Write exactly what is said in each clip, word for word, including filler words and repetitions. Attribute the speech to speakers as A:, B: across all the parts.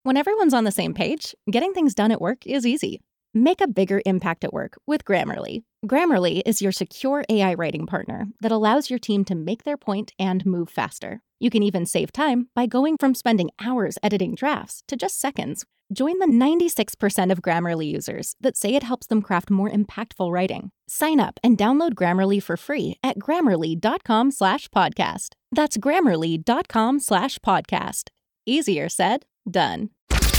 A: When everyone's on the same page, getting things done at work is easy. Make a bigger impact at work with Grammarly. Grammarly is your secure A I writing partner that allows your team to make their point and move faster. You can even save time by going from spending hours editing drafts to just seconds. Join the ninety-six percent of Grammarly users that say it helps them craft more impactful writing. Sign up and download Grammarly for free at grammarly.com slash podcast. That's grammarly.com slash podcast. Easier said, done.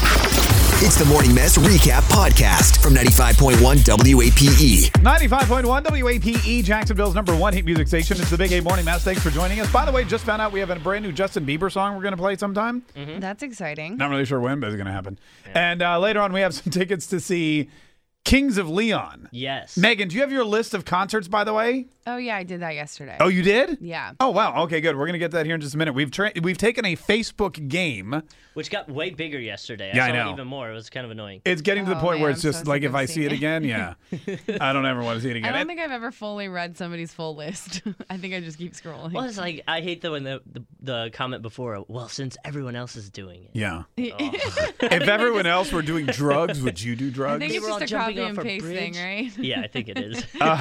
B: It's the Morning Mess Recap Podcast from ninety-five point one W A P E.
C: ninety-five point one W A P E, Jacksonville's number one hit music station. It's the Big A Morning Mess. Thanks for joining us. By the way, just found out we have a brand new Justin Bieber song we're going to play sometime.
D: Mm-hmm. That's exciting.
C: Not really sure when, but it's going to happen. Yeah. And uh, later on, we have some tickets to see Kings of Leon.
E: Yes.
C: Megan, do you have your list of concerts, by the way?
D: Oh, yeah, I did that yesterday.
C: Oh, you did?
D: Yeah.
C: Oh, wow. Okay, good. We're going to get that here in just a minute. We've tra- we've taken a Facebook game.
E: Which got way bigger yesterday. I
C: yeah,
E: saw
C: I know.
E: it even more. It was kind of annoying.
C: It's getting to the
D: oh,
C: point
D: man,
C: where it's
D: I'm
C: just
D: so
C: like,
D: sick
C: if
D: of
C: I see it
D: seeing
C: again, yeah. I don't ever want to see it again.
D: I don't think I've ever fully read somebody's full list. I think I just keep scrolling.
E: Well, it's like, I hate the when the, the, the comment before, well, since everyone else is doing it.
C: Yeah.
E: Oh.
C: If everyone else were doing drugs, would you do drugs?
D: I think it's
E: They were
D: just
E: all
D: a copy
E: jumping
D: and
E: off a
D: paste thing,
E: bridge.
D: right?
E: Yeah, I think it is.
C: uh,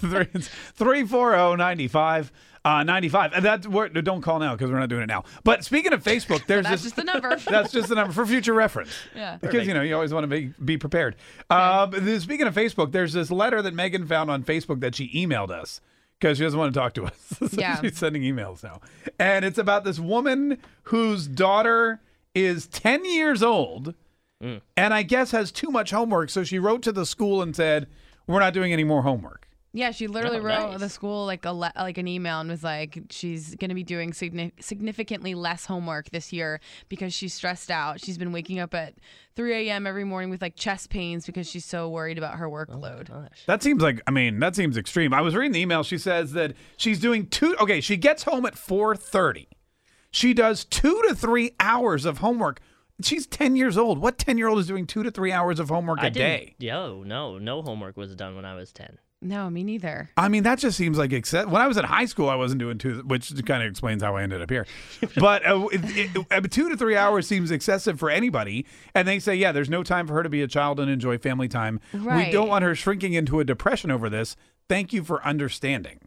C: three four zero, nine five ninety-five. And that's where, don't call now because we're not doing it now. But speaking of Facebook, there's
D: That's
C: this,
D: just the number.
C: That's just the number for future reference.
D: Yeah.
C: Because,
E: Perfect.
C: you know, you always want to be, be prepared. Uh, but then speaking of Facebook, there's this letter that Megan found on Facebook that she emailed us because she doesn't want to talk to us. So
D: Yeah.
C: she's sending emails now. And it's about this woman whose daughter is ten years old
E: Mm.
C: and I guess has too much homework. So she wrote to the school and said, we're not doing any more homework.
D: Yeah, she literally
E: Oh,
D: wrote
E: nice.
D: the school like a le- like an email and was like, she's going to be doing signi- significantly less homework this year because she's stressed out. She's been waking up at three a.m. every morning with like chest pains because she's so worried about her workload.
E: Oh, gosh.
C: That seems like, I mean, that seems extreme. I was reading the email. She says that she's doing two, okay, she gets home at four thirty. She does two to three hours of homework. She's ten years old. What ten-year-old is doing two to three hours of homework a
E: I
C: day?
E: didn't, yo, no, no homework was done when I was ten.
D: No, me neither.
C: I mean, that just seems like excess. When I was in high school, I wasn't doing two, which kind of explains how I ended up here. But uh, it, it, uh, two to three hours seems excessive for anybody. And they say, yeah, there's no time for her to be a child and enjoy family time. We
D: Right.
C: don't want her shrinking into a depression over this. Thank you for understanding.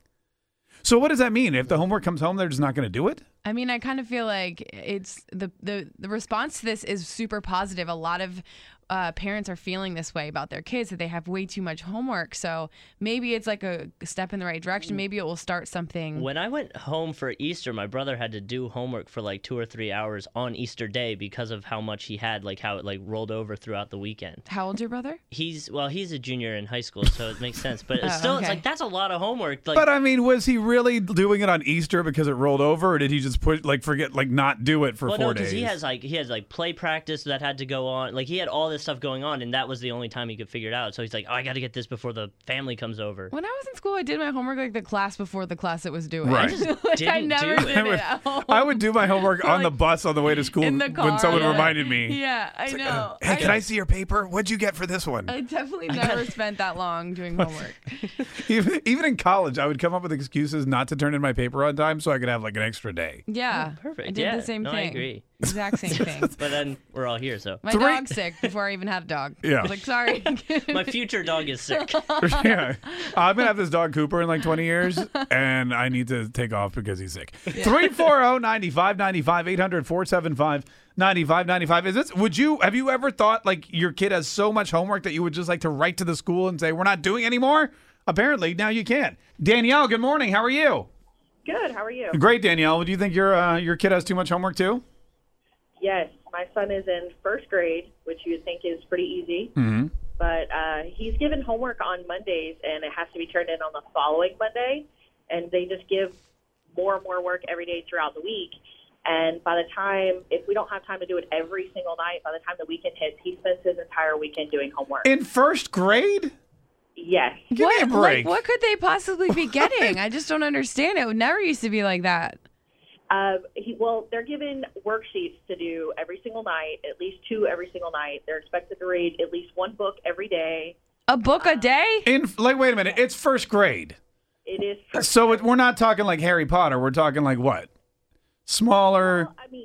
C: So what does that mean? If the homework comes home, they're just not going to do it?
D: I mean, I kind of feel like it's the, the the response to this is super positive. A lot of uh, parents are feeling this way about their kids, that they have way too much homework. So maybe it's like a step in the right direction. Maybe it will start something.
E: When I went home for Easter, my brother had to do homework for like two or three hours on Easter Day because of how much he had, like how it like rolled over throughout the weekend.
D: How old's your brother?
E: He's, well, he's a junior in high school, so it makes sense. But it's
D: Oh,
E: still, it's
D: okay.
E: like, that's a lot of homework. Like,
C: But I mean, was he really doing it on Easter because it rolled over, or did he just put like forget like not do it for
E: well,
C: four
E: no,
C: days?
E: because he has like he has like play practice that had to go on. Like he had all this stuff going on, and that was the only time he could figure it out. So he's like, oh, I got to get this before the family comes over.
D: When I was in school, I did my homework like the class before the class it was doing.
C: Right.
E: I just
D: Like, I
E: didn't
D: never
E: do
D: did
E: it.
D: it at home.
C: I would do my homework on the
D: Like,
C: bus on the way to school
D: in the car.
C: when someone
D: yeah.
C: reminded me.
D: Yeah, I know.
C: Hey, can I see your paper? What'd you get for this one?
D: I definitely never spent that long doing homework.
C: Even, even in college, I would come up with excuses not to turn in my paper on time so I could have like an extra day.
D: Yeah,
E: Perfect.
D: I did
E: yeah.
D: the same
E: no,
D: thing.
E: I agree.
D: Exact same thing.
E: But then we're all here, so
D: My
C: Three-
D: dog's sick before I even had a dog.
C: Yeah.
D: I was like, sorry.
E: my future dog is sick.
C: Yeah. I'm going to have this dog Cooper in like twenty years, and I need to take off because he's sick. three four zero, nine five nine five, eight hundred, four seven five, nine five nine five. Is this, would you, have you ever thought like your kid has so much homework that you would just like to write to the school and say, we're not doing anymore? Apparently, now you can. Danielle, good morning. How are you?
F: Good. How are you?
C: Great, Danielle. Do you think your uh, your kid has too much homework too?
F: Yes, my son is in first grade, which you would think is pretty easy.
C: Mm-hmm.
F: But uh, he's given homework on Mondays, and it has to be turned in on the following Monday. And they just give more and more work every day throughout the week. And by the time, if we don't have time to do it every single night, by the time the weekend hits, he spends his entire weekend doing homework.
C: In first grade?
F: Yes.
C: Give me a
D: what,
C: break.
D: Like, what could they possibly be getting? I just don't understand. It never used to be like that.
F: Uh, he, well, they're given worksheets to do every single night, at least two every single night. They're expected to read at least one book every day.
D: A book a day?
C: In like, wait a minute. It's first grade.
F: It is. For,
C: So it, we're not talking like Harry Potter. We're talking like what? Smaller.
F: Well, I mean,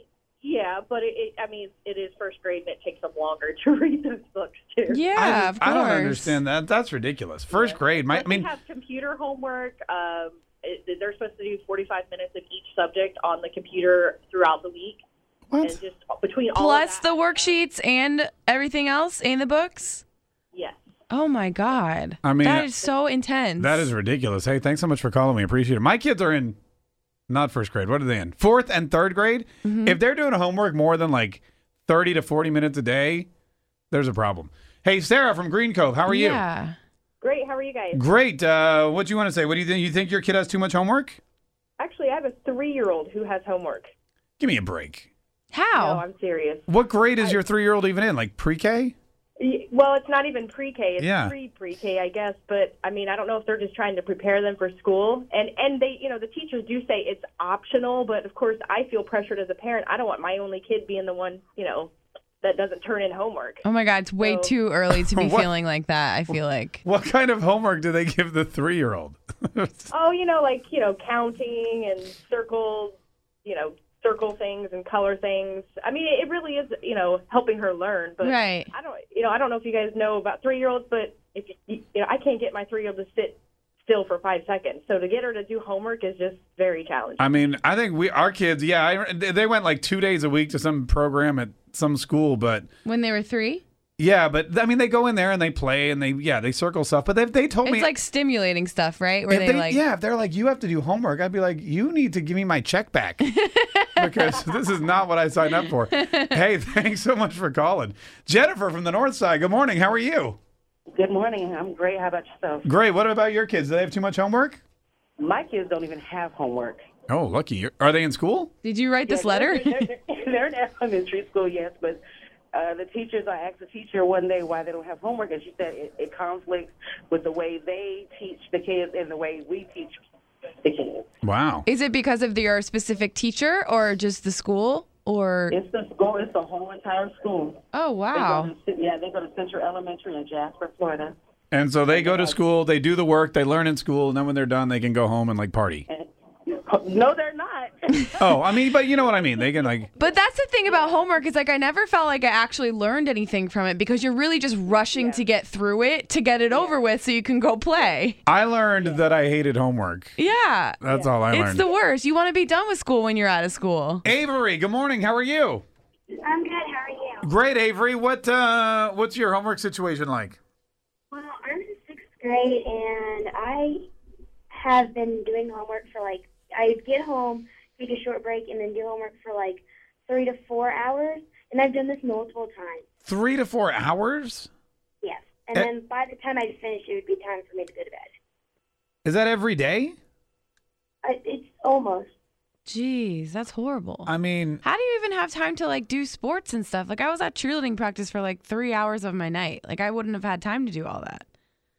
F: Yeah, but it, it, I mean, it is first grade, and it takes them longer to read those books too.
D: Yeah,
C: I,
D: of course.
C: I don't understand that. That's ridiculous. First
F: Yeah.
C: grade. My,
F: But
C: I mean,
F: they have computer homework. Um, it, they're supposed to do forty-five minutes in each subject on the computer throughout the week,
C: what?
F: and just between all
D: Plus
F: of
D: the
F: that,
D: worksheets and everything else in the books?
F: yes.
D: Oh, my God.
C: I mean,
D: that is so intense.
C: That is ridiculous. Hey, thanks so much for calling me. Appreciate it. My kids are in not first grade. What are they in? Fourth and third grade?
D: Mm-hmm.
C: If they're doing homework more than like thirty to forty minutes a day, there's a problem. Hey, Sarah from Green Cove, how are you?
D: Yeah.
F: Great. How are you guys?
C: Great. Uh, what do you want to say? What do you think? You think your kid has too much homework?
F: Actually, I have a three-year-old who has homework.
C: Give me a break.
D: How?
F: No, I'm serious.
C: What grade is your three-year-old even in? Like pre-K?
F: Y- Well, it's not even pre-K. It's
C: Yeah.
F: pre-pre-K, I guess. But I mean, I don't know if they're just trying to prepare them for school. And and they, you know, the teachers do say it's optional. But of course, I feel pressured as a parent. I don't want my only kid being the one, you know, that doesn't turn in homework.
D: Oh, my God. It's way
F: So-
D: too early to be
C: What?
D: feeling like that, I feel like.
C: What kind of homework do they give the three-year-old?
F: Oh, you know, like you know, counting and circle, you know, circle things and color things. I mean, it really is, you know, helping her learn. But
D: Right.
F: I don't, you know, I don't know if you guys know about three-year-olds, but if you, you know, I can't get my three-year-old to sit still for five seconds. So to get her to do homework is just very challenging.
C: I mean, I think we, our kids, yeah, I, they went like two days a week to some program at some school, but
D: When they were three?
C: yeah, but I mean, they go in there and they play and they, yeah, they circle stuff. But they, they told me,
D: It's like stimulating stuff, right? Where
C: if
D: they,
C: they,
D: like,
C: yeah, if they're like, you have to do homework, I'd be like, you need to give me my check back because this is not what I signed up for. Hey, thanks so much for calling. Jennifer from the North Side, good morning. How are you?
G: Good morning. I'm great. How about yourself?
C: Great. What about your kids? Do they have too much homework?
G: My kids don't even have homework.
C: Oh, lucky. You're, are they in school?
D: did you write this
G: Yeah,
D: letter?
G: They're, they're, they're in elementary school, yes, but uh, the teachers, I asked the teacher one day why they don't have homework, and she said it, it conflicts with the way they teach the kids and the way we teach the kids.
C: Wow.
D: Is it because of your specific teacher or just the school? Or
G: It's the school. It's the whole entire school.
D: oh,
G: They
D: wow.
G: go to, yeah, they go to Central Elementary in Jasper, Florida.
C: And so they go to school, they do the work, they learn in school, and then when they're done, they can go home and like party.
G: And, no, they're not.
C: Oh, I mean, but you know what I mean. They can like,
D: But that's the thing about homework is like I never felt like I actually learned anything from it because you're really just rushing to get through it to get it over with so you can go play.
C: I learned that I hated homework.
D: Yeah.
C: That's all I
D: It's
C: learned.
D: the worst. You want to be done with school when you're out of school.
C: Avery, good morning. How are you?
H: I'm good. How are you?
C: Great, Avery. What uh, what's your homework situation like?
H: Well, I'm in sixth grade, and I have been doing homework for like, I get home, take a short break, and then do homework for like three to four hours. And I've done this multiple times.
C: Three to four hours?
H: Yes. And
C: Eh.
H: then by the time I finish, it would be time for me to go to bed.
C: Is that every day?
H: I, it's almost.
D: Jeez, that's horrible.
C: I mean,
D: How do you even have time to like do sports and stuff? Like I was at cheerleading practice for like three hours of my night. Like I wouldn't have had time to do all that.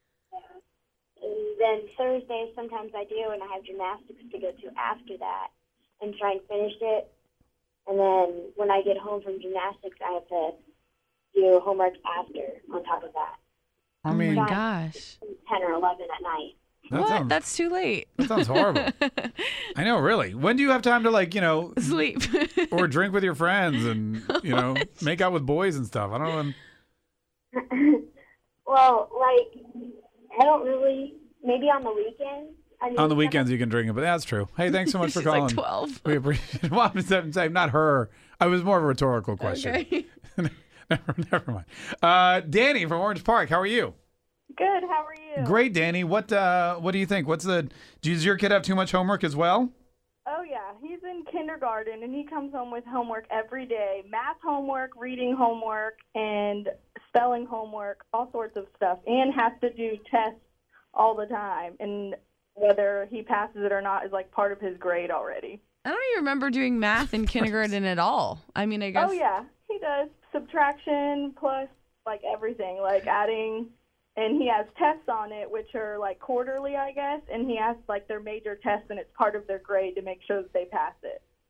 H: And then Thursdays, sometimes I do, and I have gymnastics to go to after that and try and finish it. And then when I get home from gymnastics, I have to do homework after on top of that,
C: I
D: Oh
C: mean,
D: my
H: Right.
D: gosh.
H: ten or eleven at night.
C: that
D: What?
C: sounds,
D: That's too late.
C: that sounds horrible. I know, really. When do you have time to like, you know,
D: Sleep.
C: or drink with your friends and, you know, make out with boys and stuff? I don't know.
H: Well, like, I don't really, maybe on the weekends. I mean,
C: On the weekends you can drink it, but that's true. Hey, thanks so much for
D: She's
C: calling.
D: like twelve.
C: We appreciate it. Well, I'm saying saying not her. I was more of a rhetorical question.
D: Okay.
C: never, never mind. Uh, Danny from Orange Park, how are you?
F: Good. How are you?
C: Great, Danny. What uh, what do you think? What's the? Does your kid have too much homework as well?
I: Oh, yeah. He's in kindergarten, and he comes home with homework every day. Math homework, reading homework, and spelling homework, all sorts of stuff, and has to do tests all the time. And whether he passes it or not is, like, part of his grade already.
D: I don't even remember doing math in kindergarten at all. I mean, I guess.
I: Oh, yeah. He does subtraction plus, like, everything, like adding. And he has tests on it, which are, like, quarterly, I guess. And he has, like, their major tests, and it's part of their grade to make sure that they pass it.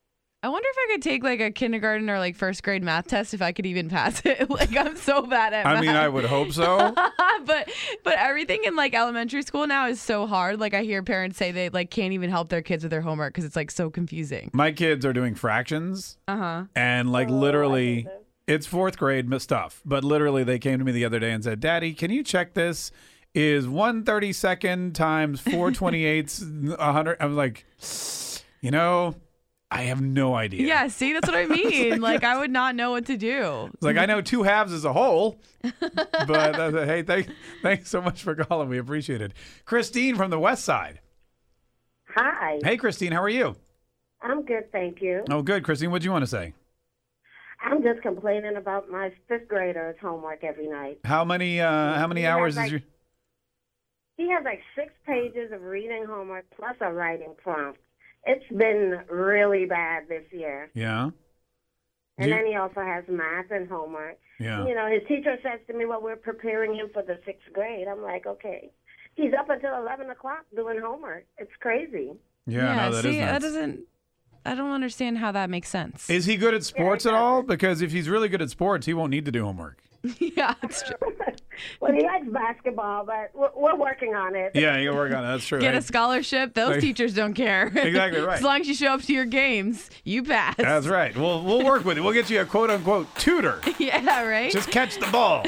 D: I wonder if I could take like a kindergarten or like first grade math test if I could even pass it. Like I'm so bad at math.
C: I mean, I would hope so.
D: but but everything in like elementary school now is so hard. Like I hear parents say they like can't even help their kids with their homework because it's like so confusing.
C: My kids are doing fractions.
D: Uh-huh.
C: And like
I: Oh,
C: literally,
I: I hate
C: it's fourth grade stuff. But literally, they came to me the other day and said, Daddy, can you check this? Is one thirty-second times four twenty-eighths one hundred? I'm like, you know, I have no idea.
D: Yeah, see, that's what I mean. Like I would not know what to do.
C: It's like, I know two halves is a whole. But uh, hey, thank, thanks so much for calling. We appreciate it. Christine from the West Side.
J: Hi.
C: Hey, Christine, how are you?
J: I'm good, thank you.
C: Oh, good. Christine, what do you want to say?
J: I'm just complaining about my fifth grader's homework every night.
C: How many uh, how many
J: He has,
C: hours
J: like,
C: is your...
J: He has like six pages of reading homework plus a writing prompt. It's been really bad this year.
C: Yeah.
J: And
C: Do you-
J: then he also has math and homework.
C: Yeah.
J: You know, his teacher says to me, well, we're preparing him for the sixth grade. I'm like, okay. He's up until eleven o'clock doing homework. It's crazy.
C: Yeah, no, that is
D: see, that
C: nuts.
D: doesn't. I don't understand how that makes sense.
C: Is he good at sports at all? Because if he's really good at sports, he won't need to do homework.
D: Yeah, that's true.
J: Well, he likes basketball, but we're, we're working on it.
C: Yeah, you can work on it. That's true.
D: Get
C: Hey,
D: a scholarship. Those
C: Like-
D: teachers don't care.
C: Exactly right.
D: As long as you show up to your games, you pass.
C: That's right. We'll we'll work with it. We'll get you a quote unquote tutor.
D: Yeah, right?
C: Just catch the ball.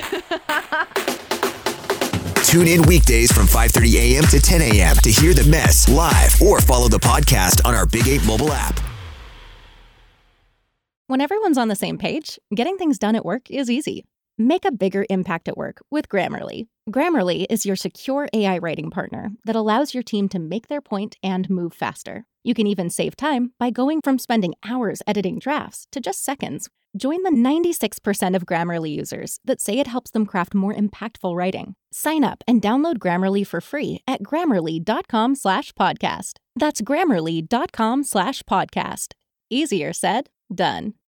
B: Tune in weekdays from five thirty a.m. to ten a.m. to hear the mess live or follow the podcast on our Big eight mobile app.
A: When everyone's on the same page, getting things done at work is easy. Make a bigger impact at work with Grammarly. Grammarly is your secure A I writing partner that allows your team to make their point and move faster. You can even save time by going from spending hours editing drafts to just seconds. Join the ninety-six percent of Grammarly users that say it helps them craft more impactful writing. Sign up and download Grammarly for free at grammarly.com slash podcast. That's grammarly.com slash podcast. Easier said, done.